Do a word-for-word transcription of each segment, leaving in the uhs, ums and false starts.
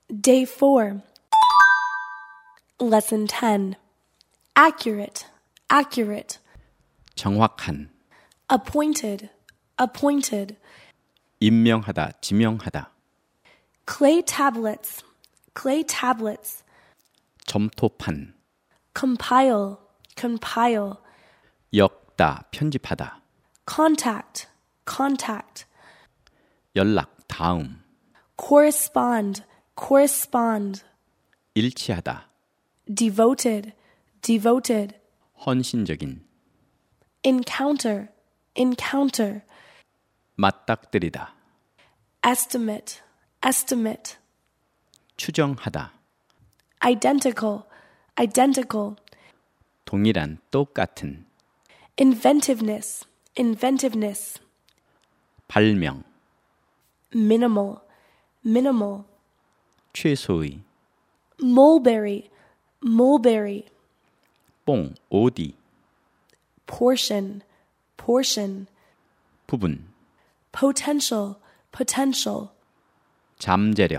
Day four. Lesson ten. Accurate, accurate. 정확한, Appointed, appointed. 임명하다, 지명하다. Clay tablets, clay tablets. 점토판, Compile, compile. 엮다, 편집하다. Contact, contact. 연락, 다음. Correspond, correspond. 일치하다, Devoted, devoted. 헌신적인. Encounter, encounter. 맞닥뜨리다, Estimate, estimate. 추정하다. Identical, identical. 동일한, 똑같은. Inventiveness, inventiveness. 발명, Minimal, minimal. 최소의. Mulberry, mulberry. 뽕, 오디. Portion, portion. 부분. Potential, potential. 잠재력.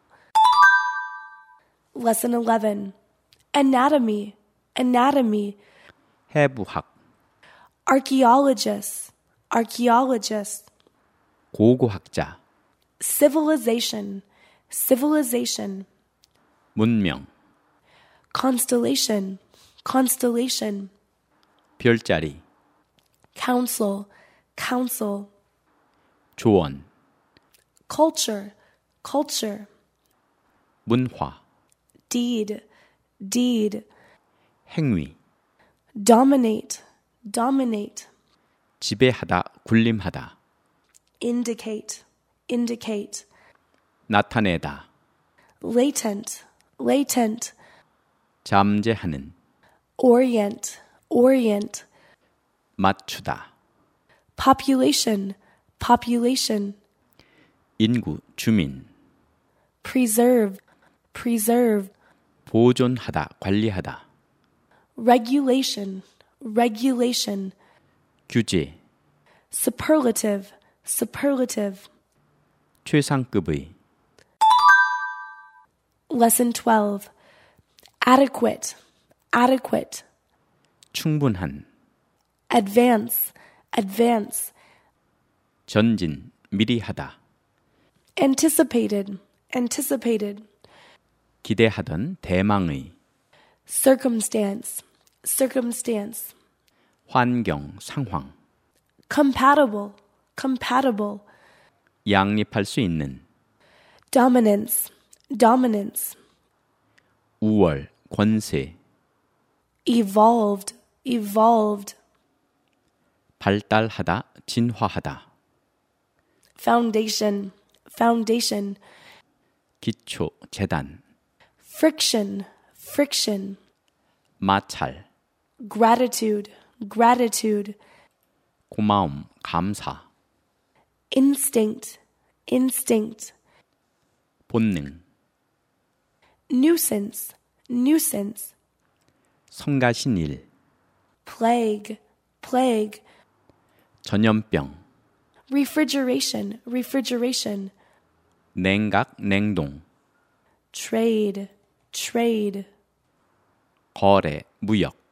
Lesson eleven. Anatomy, anatomy. 해부학. Archaeologist, archaeologist. 고고학자. Civilization, civilization. 문명. Constellation, constellation. 별자리. Council, council. 조언. Culture, culture. 문화. Deed, deed. 행위. Dominate, dominate. 지배하다, 군림하다. Indicate, indicate. 나타내다. Latent, latent. 잠재하는. Orient, orient. 맞추다. Population, population. 인구, 주민. Preserve, preserve. 보존하다, 관리하다. Regulation, regulation. 규제. Superlative, superlative. 최상급의. Lesson twelve. Adequate, adequate. 충분한. Advance, advance. 전진, 미리 하다. Anticipated, anticipated. 기대하던, 대망의. Circumstance, circumstance. 환경, 상황. Compatible, compatible. 양립할 수 있는. Dominance, dominance. 우월, 권세. Evolved, evolved. 발달하다, 진화하다. Foundation, foundation. 기초, 재단. Friction, friction. 마찰. Gratitude, gratitude. 고마움, 감사. Instinct, instinct. 본능. Nuisance, nuisance. 성가신 일. Plague, plague. 전염병. Refrigeration, refrigeration. 냉각, 냉동. Trade, trade. 거래, 무역.